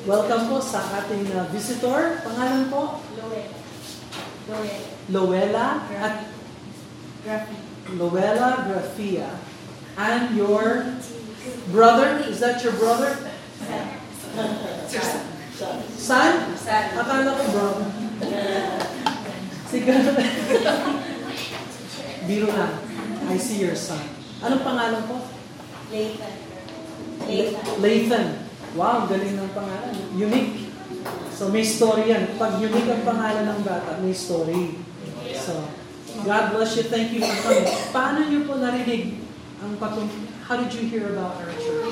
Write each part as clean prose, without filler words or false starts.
Welcome po sa ating visitor. Pangalan po? Loela at Loela Grafia. And your brother? Is that your brother? Son? Akala ko brother. Sige. Biro lang. I see your son. Anong pangalan po? Lathan. Wow, galing ng pangalan. Unique. So may story yan. Pag unique ang pangalan ng bata, may story. So, God bless you. Thank you for coming. Paano niyo po narinig ang how did you hear about our church?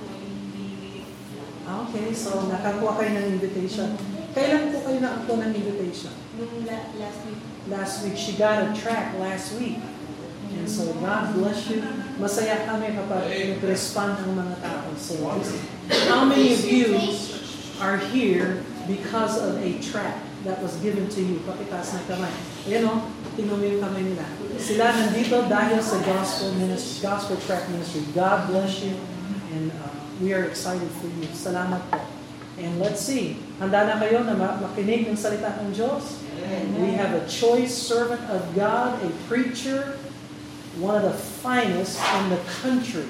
Okay, so nakakuha kayo ng invitation. Kailan po kayo nakakuha ng invitation? Last week. Last week. She got a track last week. And so, God bless you. Masaya kami kapag nag-respond ang mga tao. So, how many of you are here because of a track that was given to you? Pakitaas ng kamay. Ayan o, tingnan mo yung kamay nila. Sila nandito dahil sa Gospel Track Ministry. God bless you. And we are excited for you. Salamat po. And let's see. Handa na kayo na makinig ng salita ng Diyos? We have a choice servant of God, a preacher, one of the finest in the country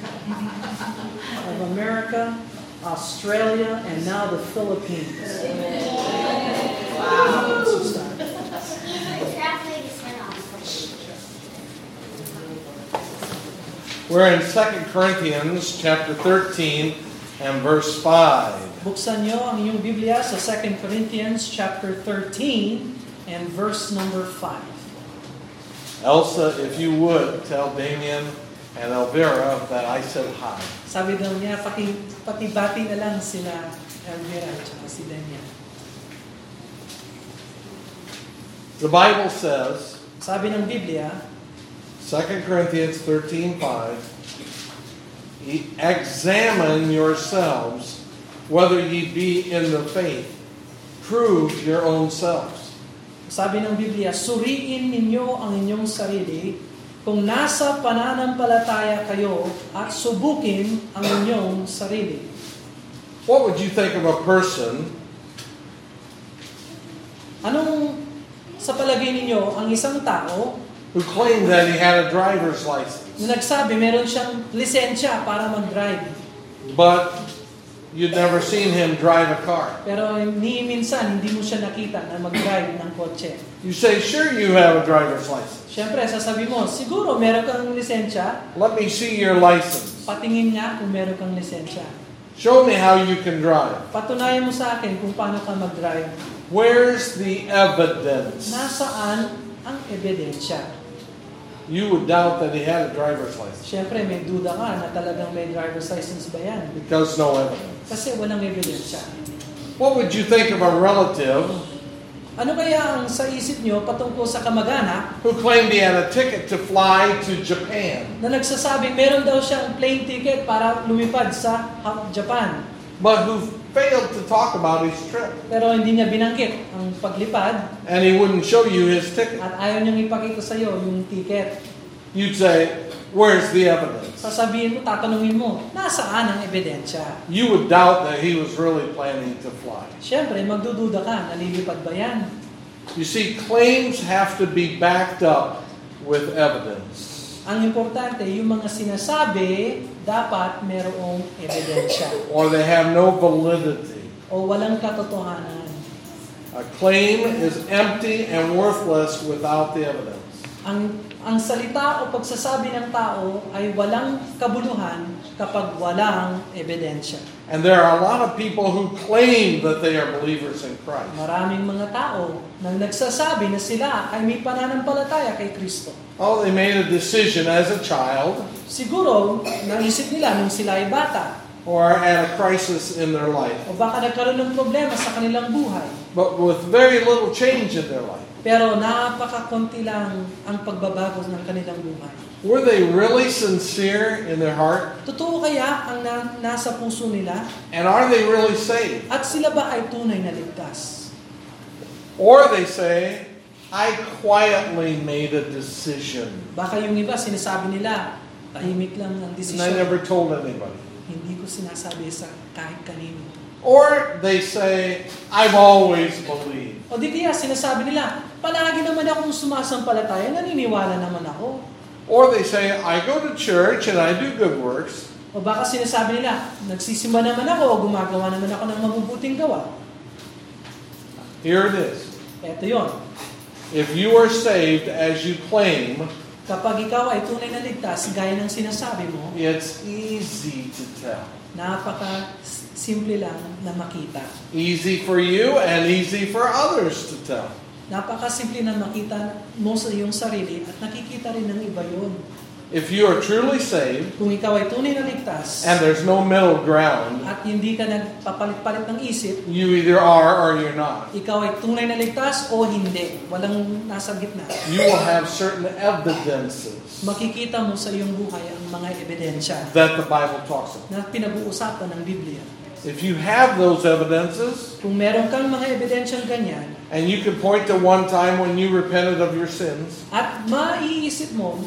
of America, Australia, and now the Philippines. Wow. We're in 2 Corinthians chapter 13 and verse 5. Buksan niyo ang inyong Biblia sa 2 Corinthians chapter 13 and verse number 5. Elsa, if you would, tell Damien and Elvira that I said hi. Sabi daw niya, pati-bati na lang sila Elvira at si Daniel. The Bible says, sabi ng Biblia, 2 Corinthians 13:5, examine yourselves whether ye be in the faith. Prove your own selves. Sabi ng Biblia, suriin ninyo ang inyong sarili kung nasa pananampalataya kayo at subukin ang inyong sarili. What would you think of a person Anong sa palagay ninyo ang isang tao who claimed that he had a driver's license, na nagsabi meron siyang lisensya para mag-drive, but you'd never seen him drive a car? pero ni minsan hindi mo siya nakita na mag-drive ng kotse? You say, sure you have a driver's license. Siyempre, sasabi mo, siguro meron kang lisensya, Let me see your license. patingin nga kung meron kang lisensya. Show me how you can drive. Patunayan mo sa akin kung paano ka mag-drive. Where's the evidence? Nasaan ang ebidensya? You would doubt that he had a driver's license Siyempre, may duda ka na talagang may driver's license ba yan? because no evidence. Kasi walang ebidensya. What would you think of a relative Ano kaya ang sa isip nyo patungkol sa kamag-anak who claimed he had a ticket to fly to Japan, na nagsasabing meron daw siyang plane ticket para lumipad sa Japan, but who failed to talk about his trip? pero hindi niya binanggit ang paglipad And he wouldn't show you his ticket. at ayaw niyang ipakita sa iyo yung ticket? You'd say, where's the evidence? Sasabihin mo, tatanungin mo, nasaan ang ebidensya? You would doubt that he was really planning to fly. Siyempre, magdududa ka, nalilipad ba yan? You see, claims have to be backed up with evidence. Ang importante, yung mga sinasabi, dapat merong ebidensya Or they have no validity. o walang katotohanan. A claim is empty and worthless without the evidence. Ang salita o pagsasabi ng tao ay walang kabuluhan kapag walang ebidensya. And there are a lot of people who claim that they are believers in Christ. Maraming mga tao na nagsasabi na sila ay may pananampalataya kay Kristo. Oh, they made a decision as a child Siguro, naisip nila nung sila ay bata or at a crisis in their life, o baka nagkaroon ng problema sa kanilang buhay. but with very little change in their life. Pero napakakunti lang ang pagbabago ng kanilang buhay. Were they really sincere in their heart? Totoo kaya ang nasa puso nila? And are they really saved? At sila ba ay tunay na ligtas? Or they say, I quietly made a decision Baka yung iba, sinasabi nila, tahimik lang ang and I desisyon. never told anybody. Hindi ko sinasabi sa kahit kanino. Or they say, I've always believed. O di kaya sinasabi nila, palagi naman akong sumasampalataya, naniniwala naman ako. Or they say, I go to church and I do good works. O baka sinasabi nila, nagsisimba naman ako o gumagawa naman ako ng mabubuting gawa. Here it is. Eto yon. If you are saved as you claim, Kapag ikaw ay tunay na ligtas, gaya ng sinasabi mo, it's easy to tell. napaka-simple lang na makita. Easy for you and easy for others to tell. Napaka-simple na makita mo sa iyong sarili at nakikita rin ng iba yun. If you are truly saved Kung ikaw ay tunay na ligtas and there's no middle ground, at hindi ka nagpapalit-palit ng isip, you either are or you're not. ikaw ay tunay na ligtas o hindi. Walang nasa gitna. You will have certain evidences Makikita mo sa iyong buhay ang mga ebidensya that the Bible talks about. na pinag-uusapan ng Biblia. If you have those evidences, Kung meron kang mga ebidensyang ganyan, and you can point to one time when you repented of your sins at maiisip mo,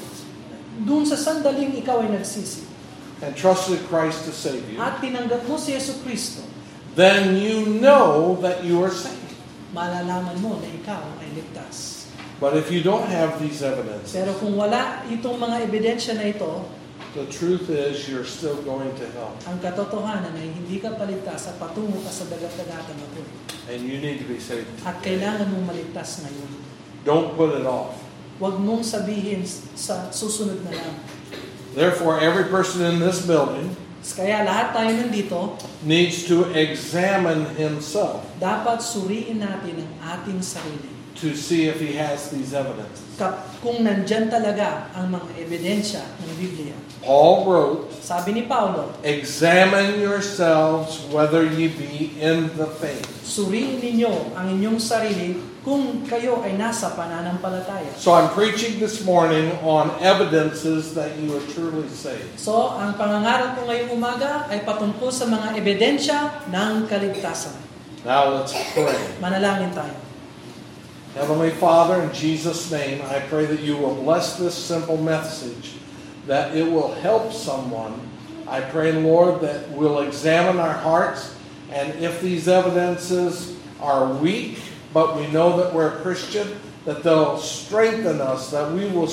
dun sa sandaling ikaw ay nagsisi, and trusted Christ to save you, at tinanggap mo si Yesu Kristo, then you know that you are saved. malalaman mo na ikaw ay ligtas. But if you don't have these evidences, Pero kung wala itong mga ebidensya na ito, the truth is you're still going to hell. ang katotohanan ay hindi ka paligtas at patungo ka sa dagat-dagatan na ito. And you need to be saved. At kailangan mong maligtas ngayon. Don't put it off. Huwag mong sabihin sa susunod na lang. Therefore, every person in this building Kaya lahat tayo nandito, needs to examine himself dapat suriin natin ang ating sarili. to see if he has these evidences. Kung nandyan talaga ang mga ebidensya ng Biblia. Paul wrote, Sabi ni Paulo, examine yourselves whether ye be in the faith. suriin ninyo ang inyong sarili kung kayo ay nasa pananampalataya. So I'm preaching this morning on evidences that you are truly saved. So, ang pangangaral ko ngayong umaga ay patungkol sa mga ebidensya ng kaligtasan. Now let's pray. Manalangin tayo. Heavenly Father, in Jesus' name, I pray that you will bless this simple message, that it will help someone. I pray, Lord, that we'll examine our hearts, and if these evidences are weak, but we know that we're a Christian, that they'll strengthen us, that we will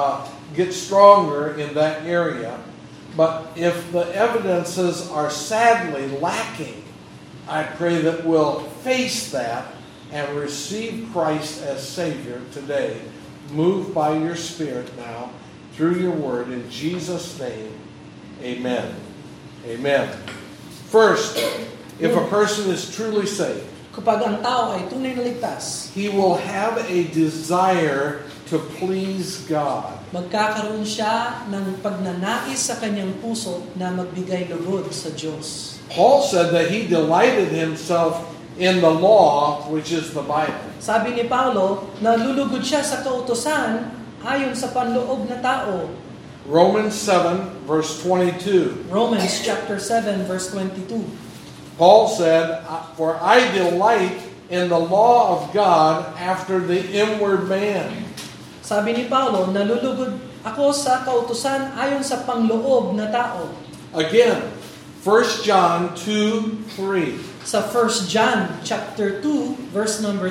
get stronger in that area. But if the evidences are sadly lacking, I pray that we'll face that and receive Christ as Savior today. Move by your Spirit now through your word in Jesus' name. Amen. Amen. First, if a person is truly saved, Kapag ang tao ay tunay na ligtas, he will have a desire to please God. magkakaroon siya ng pagnanais sa kanyang puso na magbigay lugod sa Diyos. Paul said that he delighted himself in the law, which is the Bible. Sabi ni Paulo, nalulugod siya sa kautusan ayon sa panloob na tao. Romans 7, verse 22. Romans chapter 7 verse 22. Paul said, for I delight in the law of God after the inward man. Sabi ni Paulo, nalulugod ako sa kautusan ayon sa panloob na tao. Again, 1 John 2:3. Sa 1 John chapter 2 verse number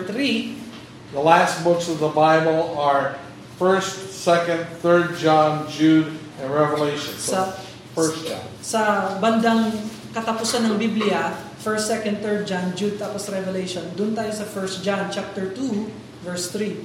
3, The last books of the Bible are 1st, 2nd, 3rd John, Jude, and Revelation. So, 1 John. sa bandang katapusan ng Biblia, 1st, 2nd, 3rd John, Jude, tapos Revelation. Doon tayo sa 1 John chapter 2 verse 3.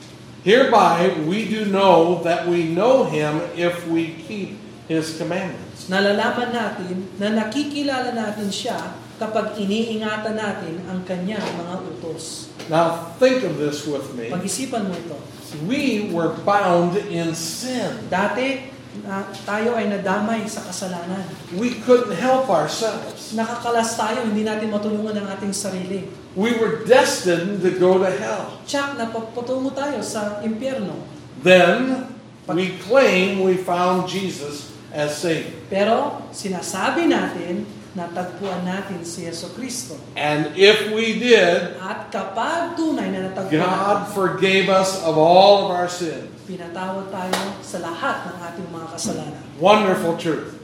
Hereby we do know that we know him if we keep his commandments. Nalalaman natin na nakikilala natin siya kapag iniingatan natin ang kanyang mga utos. Now think of this with me. Pag-isipan mo ito. We were bound in sin. Dati, tayo ay nadamay sa kasalanan. We couldn't help ourselves. Nakakalas tayo, hindi natin matulungan ang ating sarili. We were destined to go to hell. Tsak, napapatungo tayo sa impyerno. Then we claim we found Jesus as Savior. Pero, sinasabi natin, natagpuan natin si Yesu Kristo. And if we did, At kapag tunay na natagpuan God natin, forgave us of all of our sins. pinatawad tayo sa lahat ng ating mga kasalanan. Wonderful truth.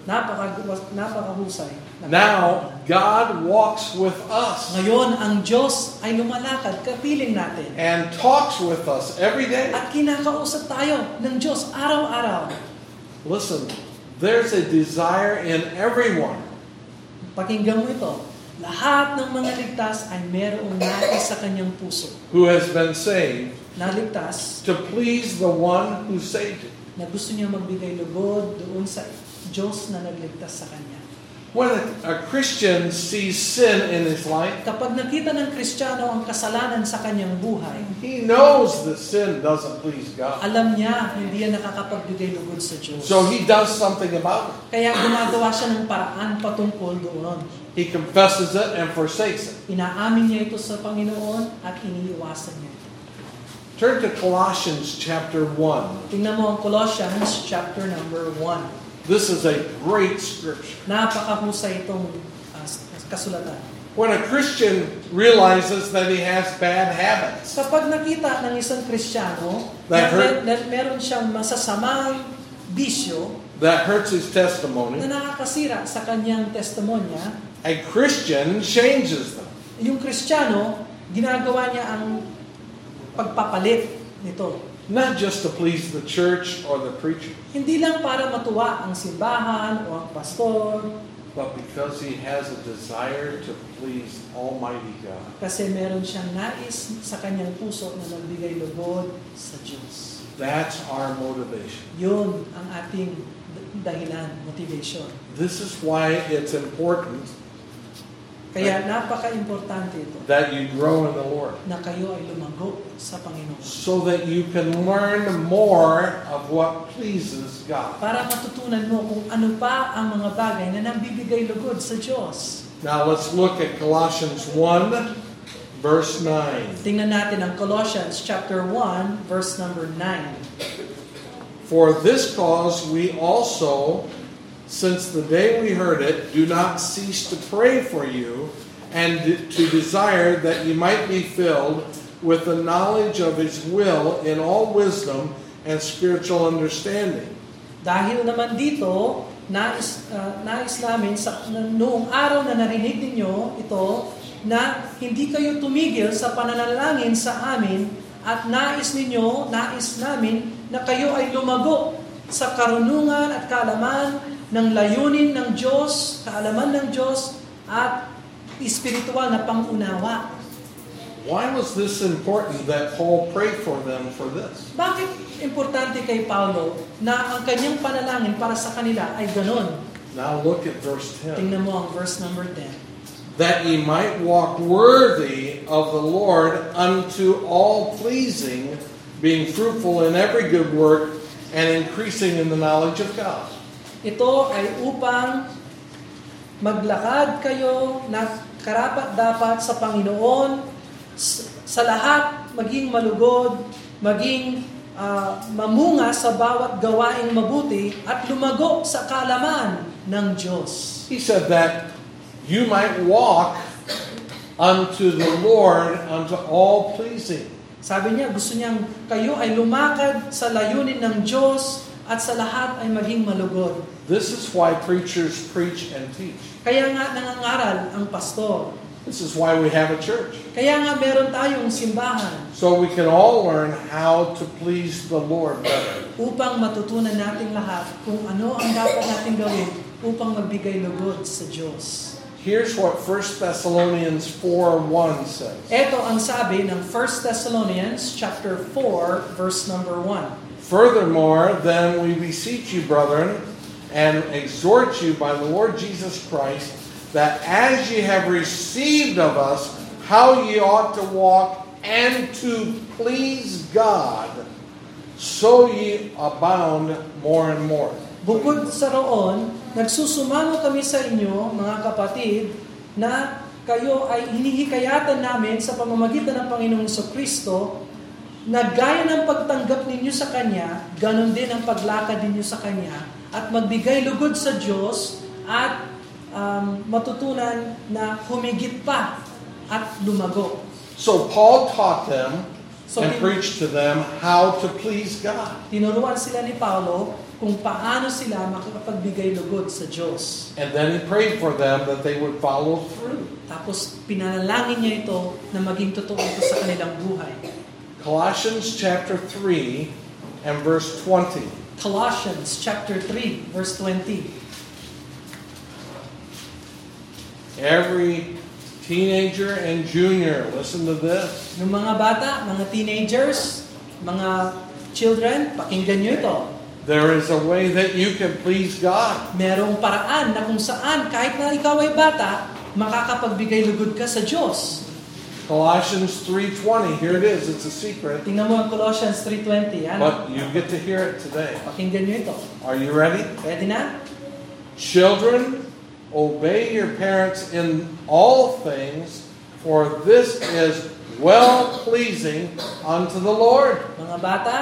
Napakahusay. Now, God walks with us Ngayon, ang Diyos ay lumalakad, kapiling natin. and talks with us every day. At kinakausap tayo ng Diyos araw-araw. Listen, there's a desire in everyone Pakinggan mo ito. Lahat ng mga ligtas ay merong nais sa kanyang puso. who has been saved Naligtas to please the one who saved you. na gusto niya magbigay lugod doon sa Diyos na nagligtas sa kanya. When a Christian sees sin in his life, Kapag nakita ng Kristiyano ang kasalanan sa kanyang buhay, he knows that sin doesn't please God. alam niya hindi yan nakakapagbigay lugod sa Diyos. So he does something about it. Kaya gumagawa siya ng paraan patungkol doon. He confesses it and forsakes it. Inaamin niya ito sa Panginoon at iniiwasan niya ito. Turn to Colossians chapter 1. Tingnan mo ang Colossians chapter number 1. This is a great scripture. Napakahusay itong kasulatan. When a Christian realizes that he has bad habits, Kapag nakita ng isang Kristiyano That hurt. na meron siyang masasamang bisyo that hurts his testimony, na nakakasira sa kanyang testimonya, a Christian changes them. yung Kristiyano, ginagawa niya ang pagpapalit nito. Not just to please the church or the preacher, Hindi lang para matuwa ang simbahan o ang pastor, but because he has a desire to please Almighty God. kasi meron siyang nais sa kanyang puso na nagbigay lugod sa Diyos. That's our motivation. Yun ang ating dahilan, motivation. This is why it's important Kaya napaka-importante ito that you grow in the Lord, na kayo ay lumago sa Panginoon. so that you can learn more of what pleases God. Para matutunan mo kung ano pa ang mga bagay na nabibigay lugod sa Diyos. Now let's look at Colossians 1, verse 9. Tingnan natin ang Colossians chapter 1, verse number 9. For this cause we also, since the day we heard it, do not cease to pray for you and to desire that you might be filled with the knowledge of His will in all wisdom and spiritual understanding. Dahil naman dito, nais namin noong araw na narinig ninyo ito, na hindi kayo tumigil sa pananalangin sa amin at nais namin na kayo ay lumago sa karunungan at kaalaman ng layunin ng Diyos, kaalaman ng Diyos at espiritual na pangunawa. Why was this important that Paul prayed for them for this? Bakit importante kay Paulo na ang kanyang panalangin para sa kanila ay ganon? Now look at verse 10. Tingnan mo ang verse number 10. That ye might walk worthy of the Lord unto all pleasing, being fruitful in every good work and increasing in the knowledge of God. Ito ay upang maglakad kayo na karapat-dapat sa Panginoon, sa lahat maging malugod, maging mamunga sa bawat gawaing mabuti at lumago sa kaalaman ng Diyos. He said that you might walk unto the Lord unto all pleasing. Sabi niya, gusto niyang kayo ay lumakad sa layunin ng Diyos at sa lahat ay maging malugod. This is why preachers preach and teach. Kaya nga nangangaral ang pastor. This is why we have a church. Kaya nga meron tayong simbahan. So we can all learn how to please the Lord better. Upang matutunan natin lahat kung ano ang dapat natin gawin upang magbigay lugod sa Diyos. Here's what 1 Thessalonians 4:1 says. Ito ang sabi ng 1 Thessalonians chapter 4 verse number 1. Furthermore, then we beseech you, brethren, and exhort you by the Lord Jesus Christ, that as ye have received of us how ye ought to walk and to please God, so ye abound more and more. Bukod sa roon, nagsusumamo kami sa inyo, mga kapatid, na kayo ay hinihikayatan namin sa pamamagitan ng Panginoong Kristo, na gaya ng pagtanggap ninyo sa Kanya, ganon din ang paglakad ninyo sa Kanya, at magbigay lugod sa Diyos, at matutunan na humigit pa at lumago. So Paul taught them So and preached to them how to please God. Tinuruan sila ni Paulo kung paano sila makakapagbigay lugod sa Diyos. And then he prayed for them that they would follow through. Tapos pinanalangin niya ito na maging totoo ito sa kanilang buhay. Colossians chapter 3 and verse 20. Colossians chapter 3, verse 20. Every teenager and junior, listen to this. Yung mga bata, mga teenagers, mga children, pakinggan nyo ito. There is a way that you can please God. Merong paraan na kung saan, kahit na ikaw ay bata, makakapagbigay lugod ka sa Diyos. Colossians 3:20, here it is, it's a secret. Tingnan mo ang Colossians 3:20. But you get to hear it today. Pakinggan nyo ito. Are you ready? Pwede na? Children, obey your parents in all things, for this is well-pleasing unto the Lord. Mga bata,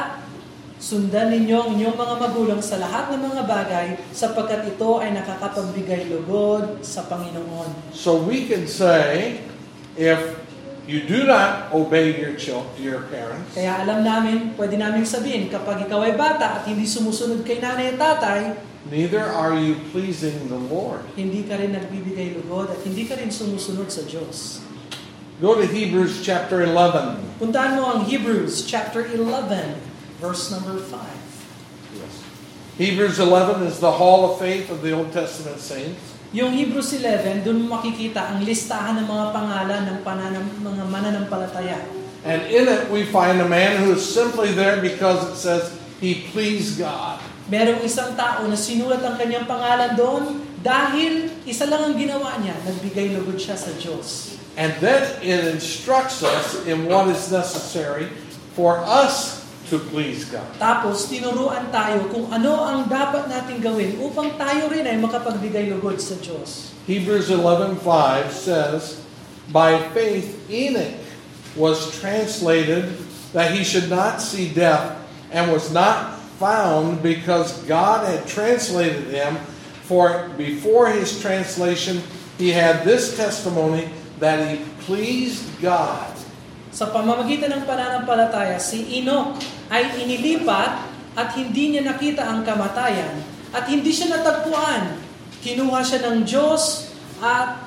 sundan ninyo ang inyong mga magulang sa lahat ng mga bagay sapagkat ito ay nakakapagbigay lugod sa Panginoon. So we can say, if you do not obey your parents, Kaya alam namin, pwede namin sabihin, kapag ikaw ay bata at hindi sumusunod kay nanay at tatay, neither are you pleasing the Lord. hindi ka rin nagbibigay lugod at hindi ka rin sumusunod sa Diyos. Go to Hebrews chapter 11. Puntahan mo ang Hebrews chapter 11, verse number 5. Yes. Hebrews 11 is the hall of faith of the Old Testament saints. Yung Hebrews 11, doon mo makikita ang listahan ng mga pangalan ng mga mananampalataya. And in it we find a man who is simply there because it says he pleased God. Merong isang tao na sinulat ang kanyang pangalan doon dahil isa lang ang ginawa niya, nagbigay lugod siya sa Diyos. And then it instructs us in what is necessary for us to please God. Tapos tinuruan tayo kung ano ang dapat nating gawin upang tayo rin ay makapagbigay lugod sa Diyos. Hebrews 11:5 says, by faith Enoch was translated that he should not see death, and was not found because God had translated him. For before his translation he had this testimony that he pleased God. Sa pamamagitan ng pananampalataya, si Enoch ay inilipat at hindi niya nakita ang kamatayan at hindi siya natagpuan. Kinuha siya ng Diyos at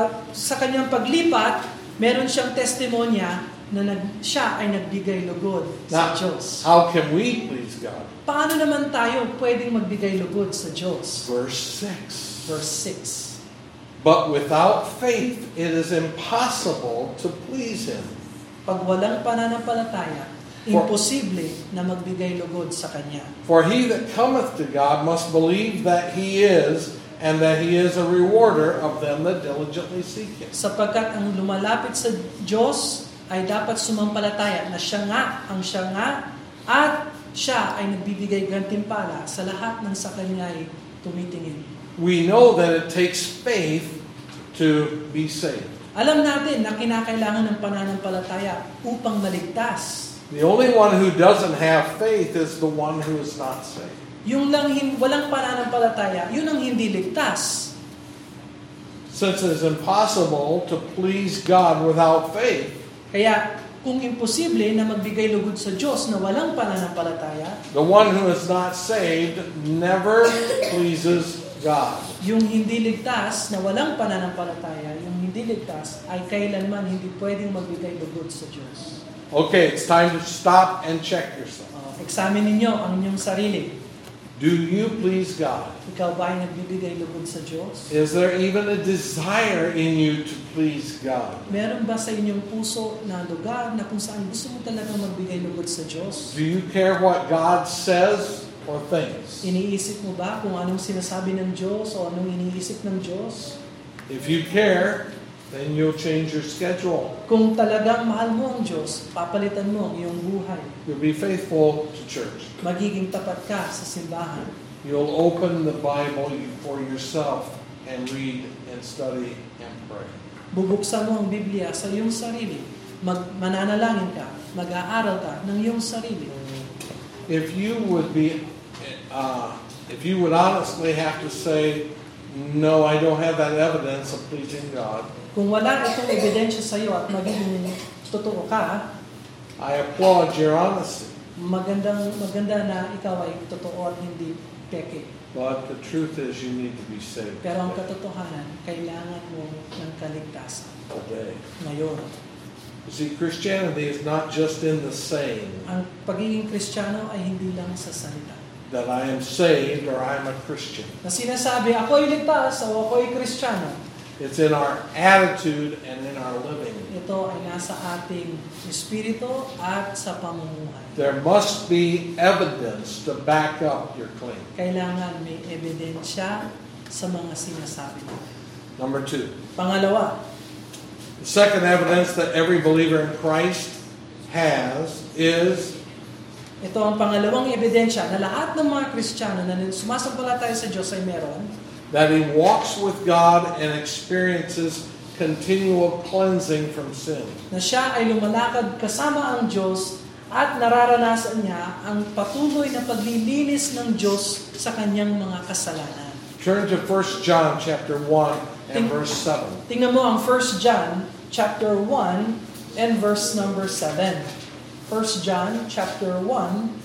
sa kanyang paglipat, meron siyang testimonya na siya ay nagbigay lugod sa Diyos. How can we please God? Paano naman tayo pwedeng magbigay lugod sa Diyos? Verse 6. Verse 6. But without faith it is impossible to please Him. Pag walang pananampalataya, imposible na magbigay lugod sa Kanya. For he that cometh to God must believe that He is, and that He is a rewarder of them that diligently seek Him. Sapagkat ang lumalapit sa Diyos ay dapat sumampalataya na siya nga at siya ay nagbibigay gantimpala sa lahat ng sa Kanya ay tumitingin. We know that it takes faith to be saved. Alam natin na kinakailangan ng pananampalataya upang maligtas. The only one who doesn't have faith is the one who is not saved. Yung lang walang pananampalataya, yun ang hindi ligtas. Since it is impossible to please God without faith, Kaya kung imposible na magbigay lugod sa Diyos na walang pananampalataya, the one who is not saved never pleases God. yung hindi ligtas na walang pananampalataya, yung hindi ligtas ay kailanman hindi pwedeng magbigay lugod sa Diyos. Okay, it's time to stop and check yourself. Examine ninyo ang inyong sarili. Do you please God? Ikaw ba ay nagbibigay lugod sa Diyos? Is there even a desire in you to please God? Meron ba sa inyong puso na lugar na kung saan gusto mo talagang magbigay lugod sa Diyos? Do you care what God says or thinks? Iniisip mo ba kung anong sinasabi ng Diyos o anong iniisip ng Diyos? If you care, then you'll change your schedule. Kung talagang mahal mo ang Diyos, papalitan mo ang iyong buhay. You'll be faithful to church. Magiging tapat ka sa simbahan. You'll open the Bible for yourself and read and study and pray. Bubuksan mo ang Biblia sa iyong sarili. Mananalangin ka. Mag-aaral ka ng iyong sarili. If you would honestly have to say, no, I don't have that evidence of pleasing God, Kung wala itong ebidensya sa iyo at magiging totoo ka, I applaud your honesty. maganda na ikaw ay totoo at hindi peke. But the truth is you need to be saved Pero ang katotohanan, kailangan mo ng kaligtasan today. ngayon. You see, Christianity is not just in the saying Ang pagiging Kristiyano ay hindi lang sa salita. that I am saved or I am a Christian. Na sinasabi, ako'y ligtas o ako'y Kristiyano. It's in our attitude and in our living. Ito ay nasa ating espiritu at sa pamumuhay. There must be evidence to back up your claim. Kailangan may ebidensya sa mga sinasabi mo. Number 2. Pangalawa, The second evidence that every believer in Christ has is ito ang pangalawang ebidensya na lahat ng mga Kristiyano na sumasampalataya sa Diyos ay meron, that he walks with God and experiences continual cleansing from sin. na siya ay lumalakad kasama ang Diyos at nararanasan niya ang patuloy na paglilinis ng Diyos sa kanyang mga kasalanan. Turn to 1 John chapter 1 and verse 7. Tingnan mo ang 1 John chapter 1 and verse number 7. 1 John chapter 1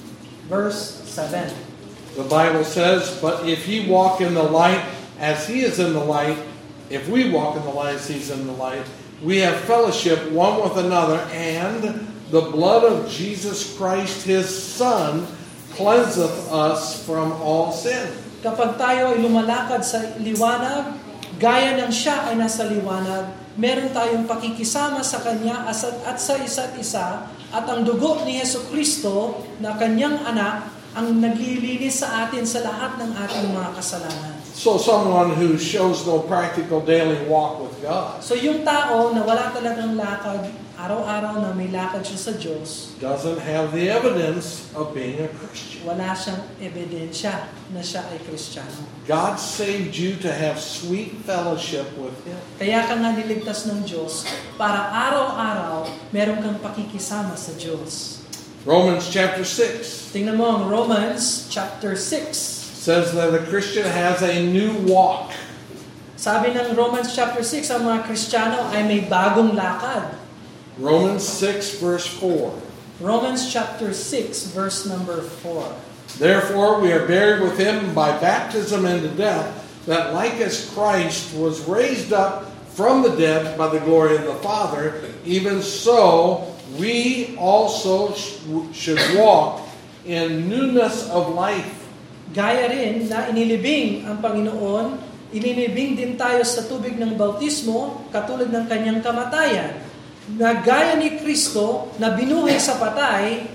verse 7. The Bible says, "But if ye walk in the light as he is in the light, if we walk in the light as he's in the light, we have fellowship one with another, and the blood of Jesus Christ his Son cleanseth us from all sin." Kapag tayo ay lumalakad sa liwanag, gaya ng siya ay nasa liwanag, meron tayong pakikisama sa Kanya at sa isa't isa, at ang dugo ni Jesucristo na Kanyang anak ang naglilinis sa atin sa lahat ng ating mga kasalanan. So someone who shows no practical daily walk with God So yung tao na wala talagang lakad, araw-araw na may lakad siya sa Diyos, doesn't have the evidence of being a Christian. wala siyang ebidensya na siya ay Kristiyano. God saved you to have sweet fellowship with him. Kaya ka nga niligtas ng Diyos para araw-araw meron kang pakikisama sa Diyos. Romans chapter 6 Tingnan mo ang Romans chapter 6. says that a Christian has a new walk. Sabi ng Romans chapter 6, ang mga Kristiyano ay may bagong lakad. Romans 6 verse 4. Romans chapter 6 verse number 4. Therefore we are buried with him by baptism into death, that like as Christ was raised up from the dead by the glory of the Father, even so we also should walk in newness of life. Gaya rin na inilibing ang Panginoon, inilibing din tayo sa tubig ng bautismo, katulad ng kanyang kamatayan. Na gaya ni Kristo na binuhay sa patay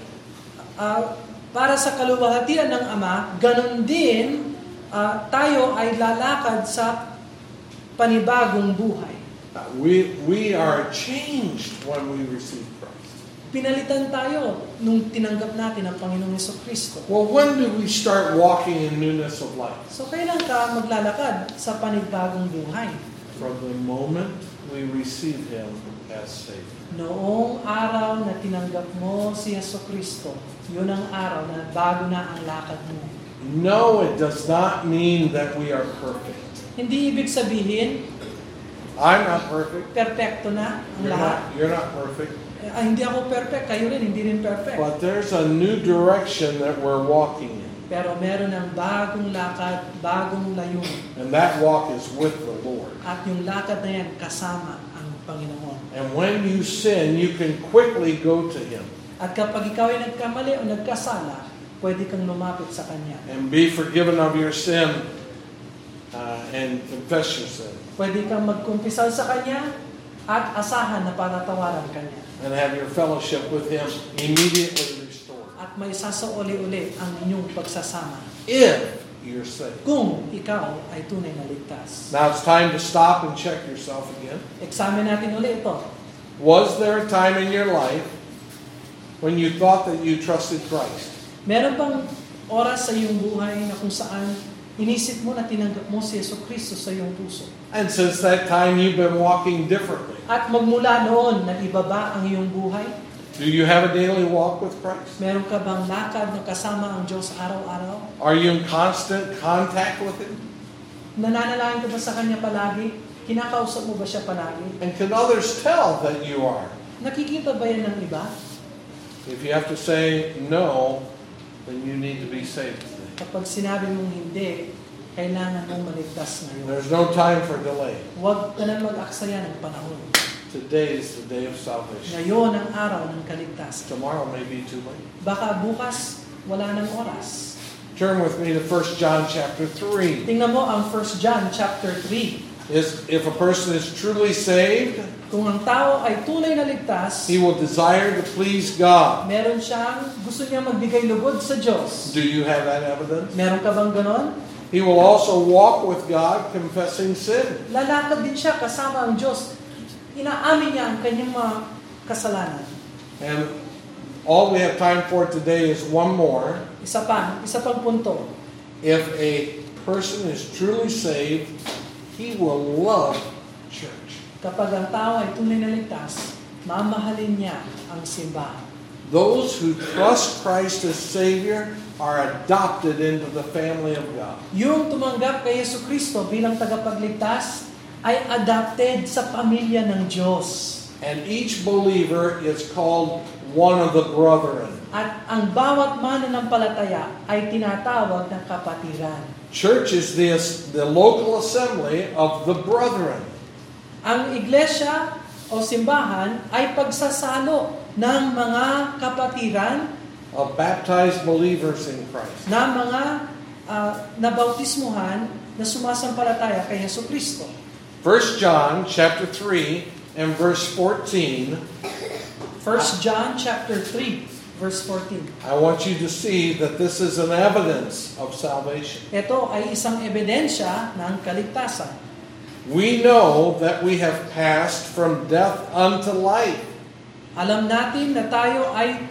para sa kaluwalhatian ng Ama, ganun din tayo ay lalakad sa panibagong buhay. We are changed when we receive Christ. Pinalitan tayo nung tinanggap natin ang Panginoong Jesucristo. Well, when do we start walking in newness of life? So kailan ka maglalakad sa panibagong buhay? From the moment we receive him as Savior. Noong araw na tinanggap mo si Jesucristo, yun ang araw na bago na ang lakad mo. No, it does not mean that we are perfect. Hindi ibig sabihin, I'm not perfect. perpekto na ang lahat. You're not perfect. Hindi ako perfect, kayo rin, hindi rin perfect. But there's a new direction that we're walking in. Pero meron ng bagong lakad, bagong layunin. And that walk is with the Lord. At yung lakad na yan, kasama ang Panginoon. And when you sin, you can quickly go to him At kapag ikaw ay nagkamali o nagkasala, pwede kang lumapit sa Kanya. and be forgiven of your sin and confess your sin. Pwede kang magkumpisal sa Kanya at asahan na patatawaran Kanya. And have your fellowship with him immediately restored. At may sasauli-uli ang inyong pagsasama. If you're saved. Kung ikaw ay tunay na ligtas. Now it's time to stop and check yourself again. Examine natin uli ito. Was there a time in your life when you thought that you trusted Christ? Meron bang oras sa iyong buhay na kung saan inisip mo na tinanggap mo si Jesucristo sa iyong puso? And since that time you've been walking differently. At magmula noon, nag-iba ba ang iyong buhay? Do you have a daily walk with Christ? Meron ka bang lakad na kasama ang Diyos araw-araw? Are you in constant contact with him? Nananalangin ka ba sa Kanya palagi? Kinakausap mo ba siya palagi? And can others tell that you are? Nakikita ba yan ng iba? If you have to say no, then you need to be saved today. Kapag sinabi mong hindi, kailangan mong maligtas ngayon. There's no time for delay. Huwag ka na mag-aksaya ng panahon. Today is the day of salvation. Ngayon ang araw ng kaligtasan. Tomorrow may be too late. Baka bukas, wala ng oras. Turn with me to 1 John chapter 3. Tingnan mo ang 1 John chapter 3. If a person is truly saved, Kung ang tao ay tunay na ligtas, he will desire to please God. meron siyang gusto niya magbigay lugod sa Diyos. Do you have that evidence? Meron ka bang ganon? He will also walk with God confessing sin. Lalakad din siya kasama ang Diyos. Inaamin niya ang kanyang mga kasalanan. And all we have time for today is one more. Isa pang punto. If a person is truly saved, he will love church. Kapag ang tao ay tunay na ligtas, mamahalin niya ang simbahan. Those who trust Christ as Savior are adopted into the family of God. Yung tumanggap kay Yesu Kristo bilang tagapagligtas ay adopted sa pamilya ng Diyos. And each believer is called one of the brethren. At ang bawat mananampalataya ay tinatawag ng kapatiran. Church is the local assembly of the brethren. Ang iglesia o simbahan ay pagsasalo ng mga kapatiran Of baptized believers in Christ. na mga nabautismuhan na sumasampalataya kay Yesu Kristo. 1 John chapter 3 and verse 14. 1 John chapter 3 verse 14. I want you to see that this is an evidence of salvation. Ito ay isang ebidensya ng kaligtasan. We know that we have passed from death unto life. Alam natin na tayo ay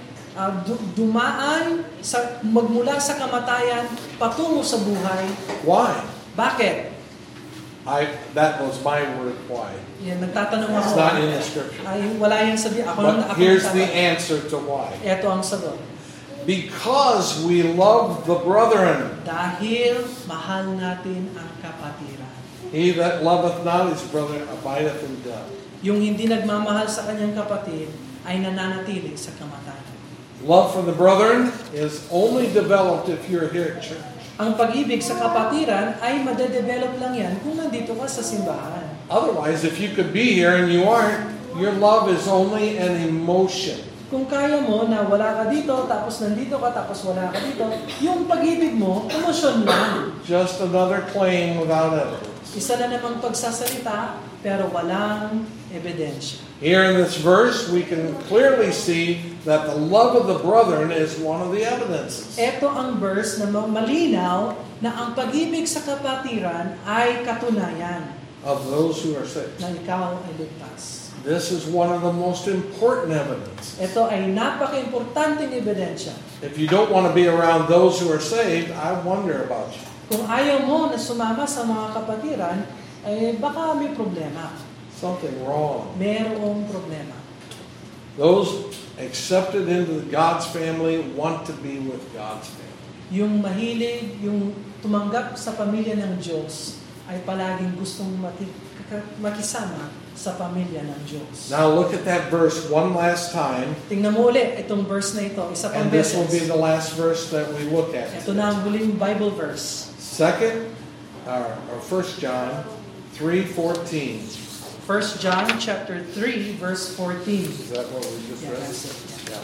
dumaan magmula sa kamatayan patungo sa buhay. Why? Bakit? That was my word, why. Yan, nagtatanong ako. It's not in the scripture. Ay, wala yan sabihin. But here's the answer to why. Ito ang sagot. Because we love the brethren. Dahil mahal natin ang kapatiran. He that loveth not his brother abideth in death. Yung hindi nagmamahal sa kanyang kapatid ay nananatili sa kamatayan. Love for the brethren is only developed if you're here at church. Ang pag-ibig sa kapatiran ay madedevelop lang yan kung nandito ka sa simbahan. Otherwise, if you could be here and you aren't, your love is only an emotion. Kung kaya mo na wala ka dito, tapos nandito ka, tapos wala ka dito, yung pag-ibig mo, emosyon lang. Just another claim without evidence. Isa na namang pagsasalita, pero walang ebidensya. Here in this verse, we can clearly see that the love of the brethren is one of the evidences. Ito ang verse na malinaw na ang pag-ibig sa kapatiran ay katunayan Of those who are saved. na ikaw ay ligtas. This is one of the most important evidences. Ito ay napaka-importanteng ebidensya. If you don't want to be around those who are saved, I wonder about you. Kung ayaw mo na sumama sa mga kapatiran, ay baka may problema. Something wrong. Merong problema. Those accepted into God's family want to be with God's family. Yung mahilig, yung tumanggap sa pamilya ng Diyos, ay palaging gustong makisama sa pamilya ng Diyos. Now look at that verse one last time. Tingnan mo ulit itong verse na ito, isa pang And this will be beses. the last verse that we look at. Ito na ang huling Bible verse. 1 John 3:14. 1 John chapter 3 verse 14. Is that what we just Yeah, read? that's it. Yeah.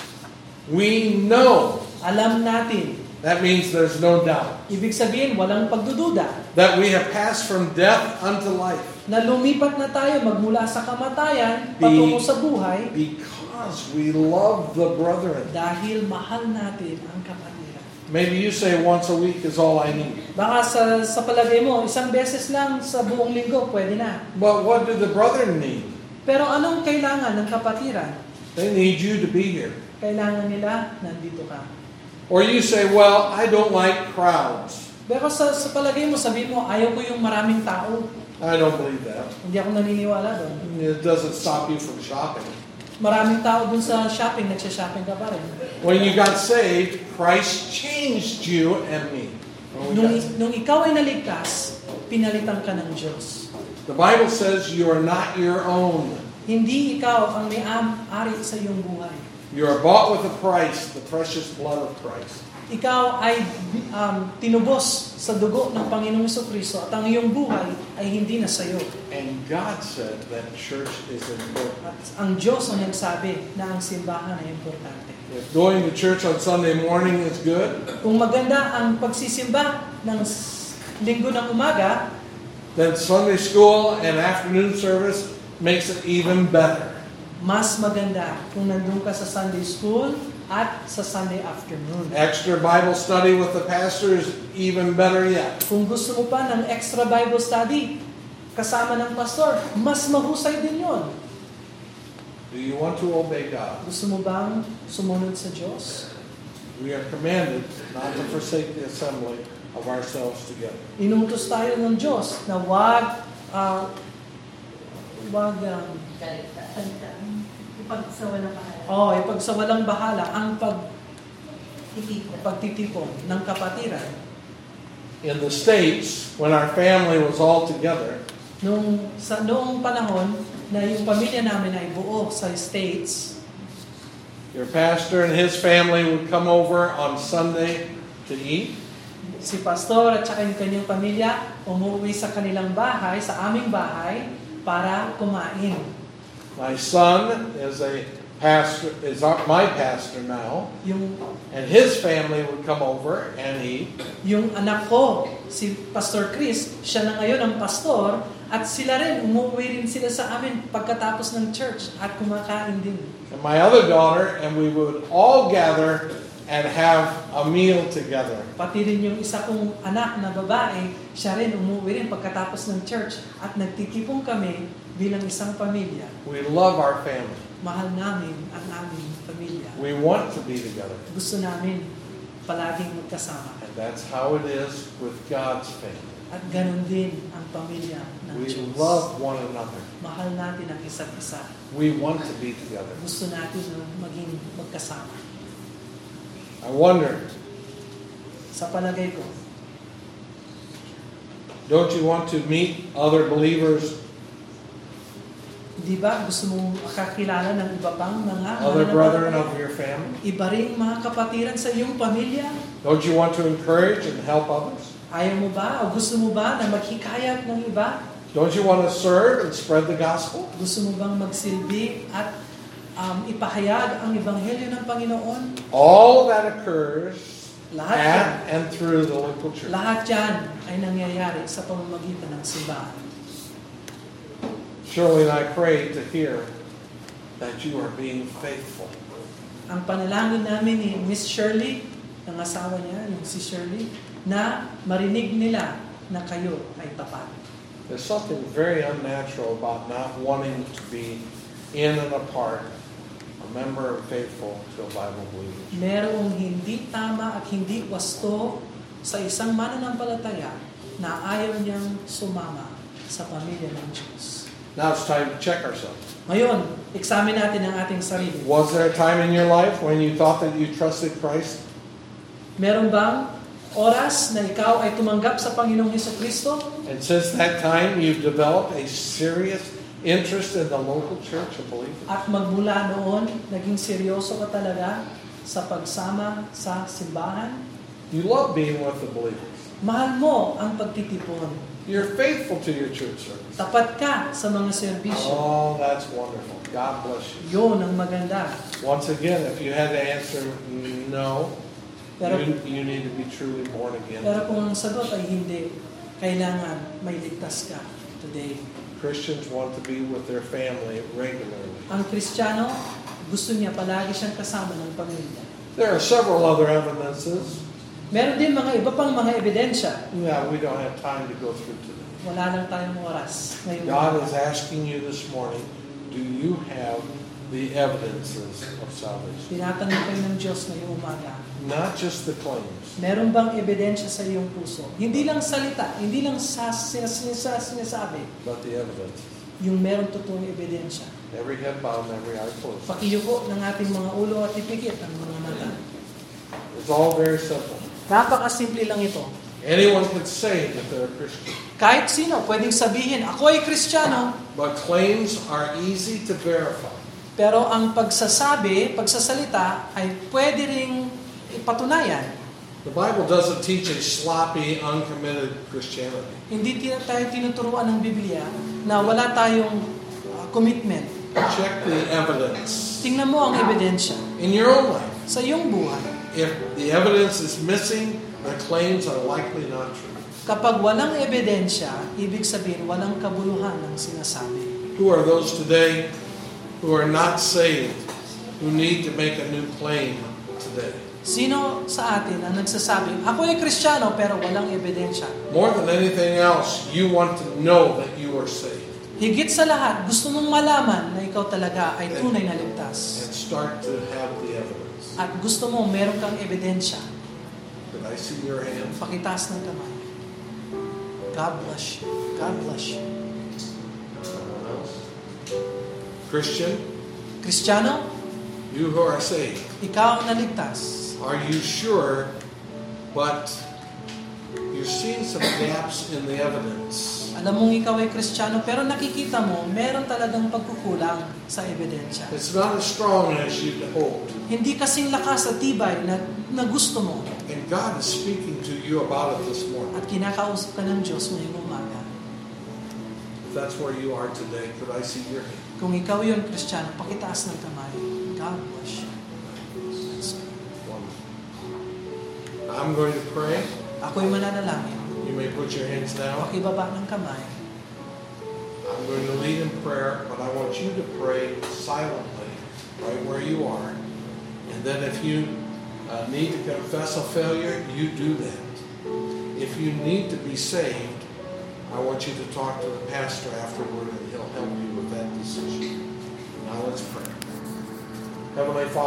We know. Alam natin, That means there's no doubt. ibig sabihin walang pagdududa, That we have passed from death unto life. na lumipat na tayo magmula sa kamatayan patungo sa buhay Because we love the brethren. dahil mahal natin ang kapatiran. Maybe you say once a week is all I need. Baka sa palagay mo, isang beses lang sa buong linggo, pwede na. But what do the brethren need? Pero anong kailangan ng kapatiran? They need you to be here. Kailangan nila, nandito ka. Or you say, well, I don't like crowds. Pero sa palagay mo, sabi mo, ayaw ko yung maraming tao. I don't believe that. Hindi ako naniniwala doon. It doesn't stop you from shopping. Maraming tao dun sa shopping, nagsha-shopping ka pa rin. When you got saved, Christ changed you and me. Nung ikaw ay naligtas, pinalitan ka ng Diyos. The Bible says you are not your own. Hindi ikaw ang may-ari sa iyong buhay. You are bought with a price, the precious blood of Christ. ikaw ay tinubos sa dugo ng Panginoong Jesucristo at ang iyong buhay ay hindi na sa iyo. And God said that church is important. At ang Diyos ang nagsabi na ang simbahan ay importante. If going to church on Sunday morning is good, Kung maganda ang pagsisimba ng linggo ng umaga, then Sunday school and afternoon service makes it even better. mas maganda kung nandun ka sa Sunday school at sa Sunday afternoon. Extra Bible study with the pastor is even better yet. Kung gusto mo pa ng extra Bible study kasama ng pastor, mas mahusay din yon. Do you want to obey God? Gusto mo bang sumunod sa Diyos? We are commanded not to forsake the assembly of ourselves together. Inutos tayo ng Diyos na wag ipagsawalang bahala ang pagtitipon ng kapatiran. In the States, when our family was all together, Noong panahon na yung pamilya namin ay buo sa States, your pastor and his family would come over on Sunday to eat. si pastor at saka yung kanyang pamilya umuwi sa kanilang bahay, sa aming bahay, para kumain. My son is my pastor now, and his family would come over and eat. Yung anak ko, si Pastor Chris, siya na ngayon ang pastor, at sila rin, umuwi rin sila sa amin pagkatapos ng church at kumakain din. And my other daughter, and we would all gather and have a meal together. Pati rin yung isa kong anak na babae, siya rin umuwi rin pagkatapos ng church at nagtitipong kami bilang isang pamilya. We love our family. Mahal namin ang aming pamilya. We want to be together. Gusto namin palaging magkasama. And that's how it is with God's family. At ganun din ang pamilya ng We Diyos. love one another. Mahal natin ang isa't isa. We want to be together. Gusto natin na maging magkasama. I wonder, Sa palagay ko, don't you want to meet other believers, di ba gusto mong makakilala ng iba pang mga other brethren mananampalataya? of your family? Iba rin mga kapatiran sa iyong pamilya? Don't you want to encourage and help others? Ayaw mo ba o gusto mo ba na maghikayat ng iba? Don't you want to serve and spread the gospel? Gusto mo bang magsilbi at ipahayag ang ebanghelyo ng Panginoon? All that occurs Lahat at and through the local church. Lahat yan ay nangyayari sa pamamagitan ng simbahan. Shirley and I pray to hear that you are being faithful. Ang panalangin namin ni Miss Shirley, ang asawa niya, yung si Shirley, na marinig nila na kayo ay tapat. There's something very unnatural about not wanting to be in and a part, a member and faithful to a Bible believer. Merong hindi tama at hindi wasto sa isang mananampalataya na ayaw niyang sumama sa pamilya ng Diyos. Now it's time to check ourselves. Ngayon, examine natin ang ating sarili. Was there a time in your life when you thought that you trusted Christ? Meron bang oras na ikaw ay tumanggap sa Panginoong Jesucristo? And since that time, you've developed a serious interest in the local church of believers? At magmula noon, naging seryoso ka talaga sa pagsama sa simbahan? You love being with the believers. Mahal mo ang pagtitipon. You're faithful to your church service. Tapat ka sa mga serbisyo. Oh, that's wonderful. God bless you. Yun ang maganda. Once again, if you had to answer no, Pero, you need to be truly born again. pero kung ang sagot ay hindi, kailangan may ligtas ka today. Christians want to be with their family regularly. Ang Kristiyano, gusto niya palagi siyang kasama ng pamilya. There are several other evidences. Meron din mga iba pang mga ebidensya. Yeah, we don't have time to go through today. Wala lang tayong oras ngayon. God is asking you this morning, do you have the evidences of salvation? Tinatanong kayo ng Diyos ngayong umaga. Not just the claims. Meron bang ebidensya sa iyong puso? Hindi lang salita, hindi lang sinasabi, But the evidence. yung meron totoong ebidensya. Every head bowed and every eye closed. Pakiyuko ng ating mga ulo at ipikit ang mga mata. It's all very simple. Napakasimple lang ito. Anyone can say that they're a Christian. Kahit sino pwedeng sabihin, ako ay Kristiyano, But claims are easy to verify. pero ang pagsasalita ay pwede ring ipatunayan. The Bible doesn't teach a sloppy, uncommitted Christianity. Hindi tayo tinuturuan ng Biblia na wala tayong commitment. Check the evidence Tingnan mo ang ebidensya in your own life. sa iyong buhay. If the evidence is missing, the claims are likely not true. Kapag walang ebidensya, ibig sabihin walang kabuluhan ng sinasabi. Who are those today who are not saved, who need to make a new claim today? Sino sa atin ang nagsasabi, ako ay Kristiyano pero walang ebidensya? More than anything else, you want to know that you are saved. Higit sa lahat, gusto mong malaman na ikaw talaga ay tunay na ligtas. And start to have the evidence. At gusto mo meron kang ebidensya. Did I see your hand? Pakitaas ng kamay. God bless you. God bless you. Someone else? Christian, Kristiyano, you who are saved, ikaw ang naligtas. are you sure, but you're seeing some gaps in the evidence? Alam mong ikaw ay Kristiyano pero nakikita mo meron talagang pagkukulang sa ebidensya. It's not as strong as you'd hoped. Hindi kasing lakas at tibay na gusto mo. And God is speaking to you about it this morning. At kinakausap ka ng Diyos ngayong umaga. If that's where you are today, could I see your hand? Kung ikaw yung Kristiyano, pakitaas ng kamay. God bless you. I'm going to pray. Ako'y mananalangin. You may put your hands down. Pakibaba ng kamay. I'm going to lead in prayer, but I want you to pray silently, right where you are. And then if you need to confess a failure, you do that. If you need to be saved, I want you to talk to the pastor afterward, and he'll help you with that decision. Now let's pray. Heavenly Father,